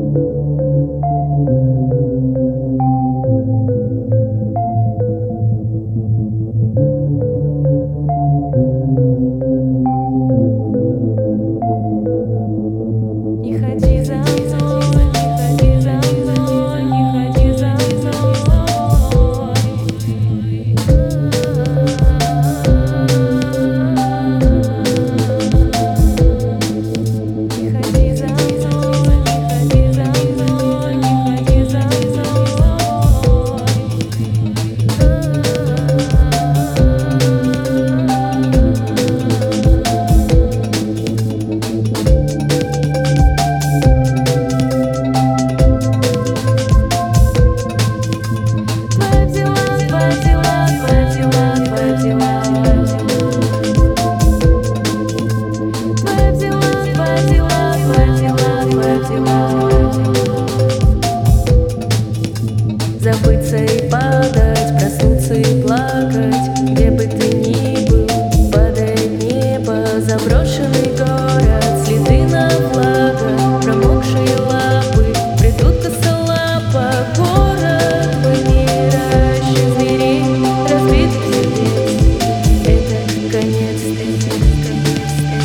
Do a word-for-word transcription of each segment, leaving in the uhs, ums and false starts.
Забыться и падать, проснуться и плакать. Где бы ты ни был, падает небо. Заброшенный город, следы на флагах, промокшие лапы, придут косолапо. Город вымирающих зверей, разбитых сердец. Это конец, это конец,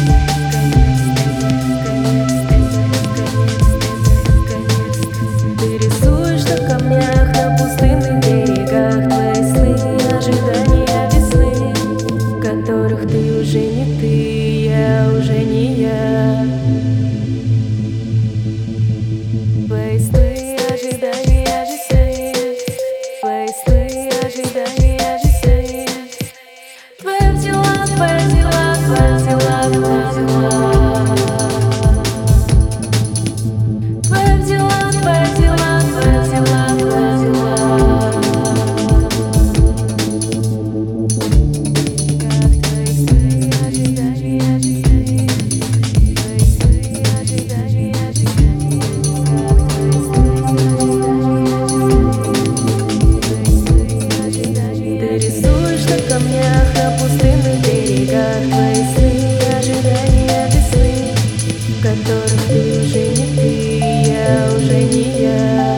это конец, это конец, это конец. Ты рисуешь на камнях, на пустынных берегах твои сны, ожидания весны, которых ты уже не ты, я уже не я. Твои сны, ожидания весны, твои сны, ожидания весны. Твоя взяла, твоя взяла, твоя взяла, твоя взяла. Твоя взяла, твоя взяла, твоя взяла, твоя взяла. Ты рисуешь на камнях, на пустынных берегах твои сны, ожидания весны, которых ты уже не ты, я уже не я.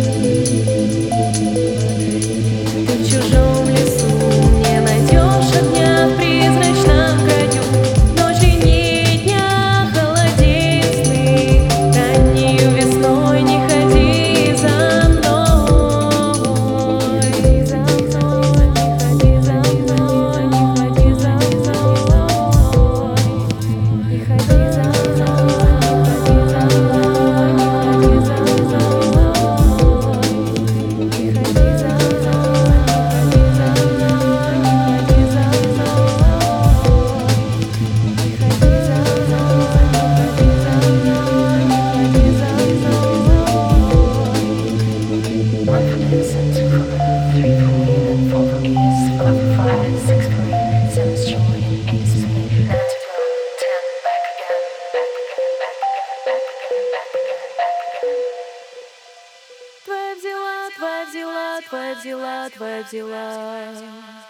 Ты в чужом лесу не найдешь огня в призрачном краю. Ночи ни дня холодеют сны, раннею весной не ходи за мной. За мной, не ходи за мной, не ходи за мной. Не ходи за мной, не ходи за мной, не ходи за мной. Не ходи за мной, не ходи за мной, не ходи за мной, не ходи за мной. One for Vincent, three for me, then four for East, five for fire, six for me, seven's Julian, eight's me, nine's for ten, back again, back again, back again, back again, back again, back again. Твоя взяла, твоя взяла, твоя взяла, твоя взяла.